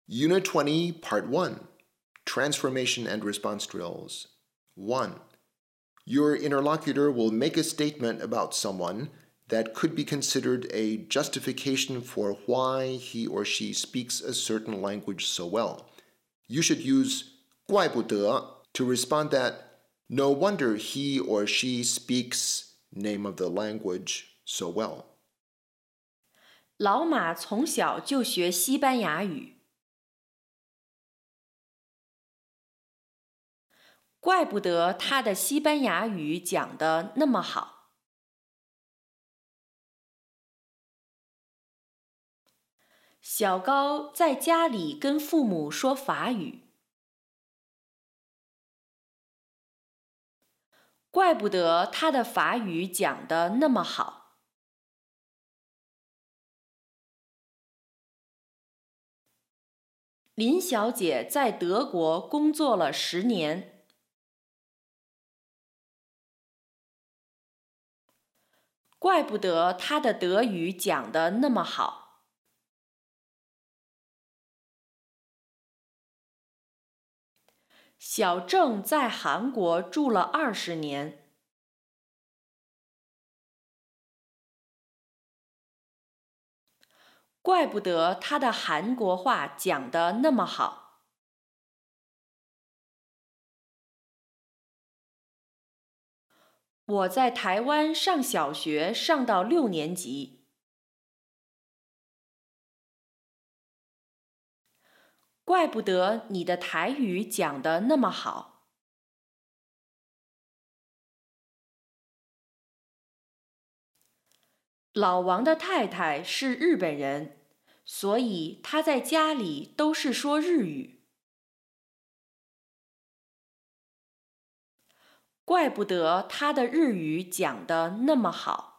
Unit 20, Part 1, Transformation and Response Drills. 1. Your interlocutor will make a statement about someone that could be considered a justification for why he or she speaks a certain language so well. You should use 怪不得 to respond that no wonder he or she speaks name of the language so well. 老马从小就学西班牙语，怪不得他的西班牙语讲得那么好。小高在家里跟父母说法语，怪不得他的法语讲得那么好。林小姐在德国工作了10年，怪不得她的德语讲得那么好。小郑在韩国住了20年，怪不得他的韩国话讲得那么好。我在台湾上小学上到6年级，怪不得你的台语讲得那么好。老王的太太是日本人，所以他在家里都是说日语。怪不得他的日语讲得那么好。